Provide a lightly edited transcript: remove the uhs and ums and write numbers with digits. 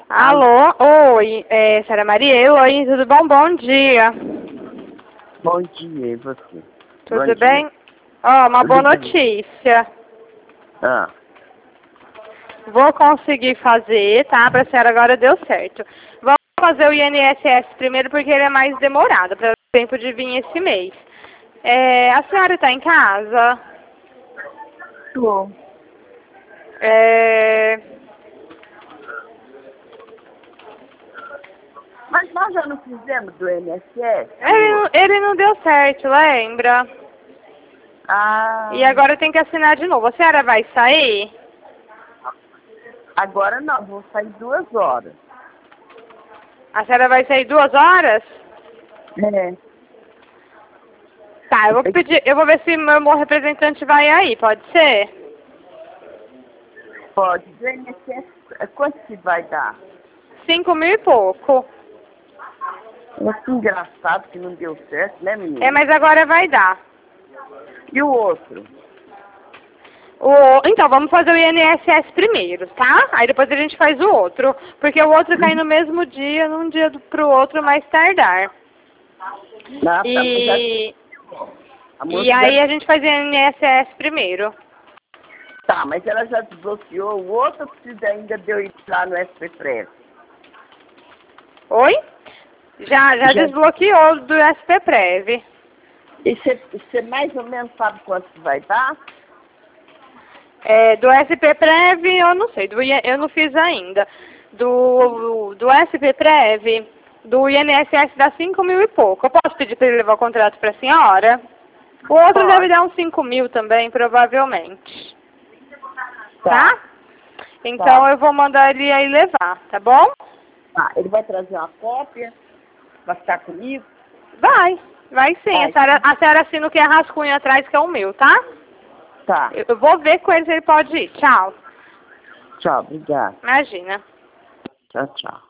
Alô, oi, Sara Maria, oi, tudo bom? Bom dia. Bom dia, e você? Tudo Bom bem? dia. Ó, uma boa Tudo bem. notícia. Ah, Vou conseguir fazer, tá? Pra senhora agora deu certo. Vamos fazer o INSS primeiro porque ele é mais demorado, para o tempo de vir esse mês. A senhora está em casa? tô. Mas nós já não fizemos do INSS? Ele não deu certo, lembra? Ah, E agora tem que assinar de novo. A senhora vai sair? agora não, vou sair 2 horas. A senhora vai sair 2 horas? É. Tá, eu vou ver se meu representante vai aí, pode ser? Pode. Do INSS, quanto que vai dar? 5.000 e pouco. Que engraçado que não deu certo, né, menina? Mas agora vai dar. E o outro? Então, vamos fazer o INSS primeiro, tá? Aí depois a gente faz o outro. Porque o outro cai no mesmo dia, num dia pro outro mais tardar. Não, E moça aí a gente faz o INSS primeiro. Tá, mas ela já desbloqueou o outro, precisa ainda de eu ir lá no SP-Prev. Oi? Já desbloqueou do SP-Prev. E você mais ou menos sabe quanto que vai dar? Do SP-Prev eu não sei, eu não fiz ainda. Do SP-Prev, do INSS dá 5.000 e pouco. Eu posso pedir para ele levar o contrato para a senhora? O outro deve dar uns 5.000 também, provavelmente. Tá? Então eu vou mandar ele aí levar, tá bom? Tá, ele vai trazer uma cópia, vai ficar comigo? Vai sim. A senhora assina o que é rascunho atrás, que é o meu, tá? Tá. Eu vou ver com ele se ele pode ir. Tchau. Tchau, obrigada. Imagina. Tchau, tchau.